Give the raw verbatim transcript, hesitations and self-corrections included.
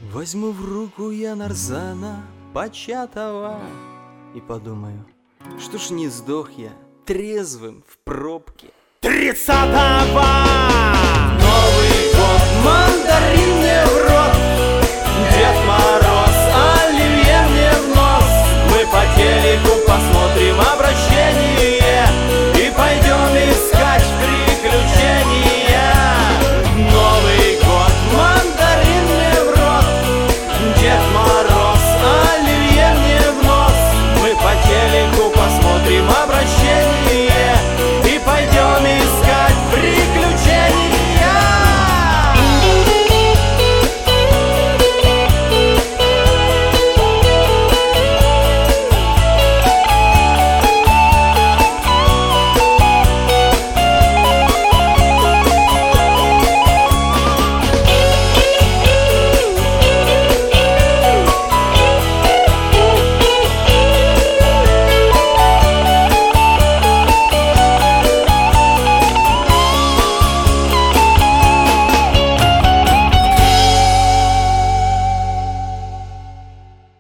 Возьму в руку я нарзана початого и подумаю, что ж не сдох я трезвым в пробке тридцатого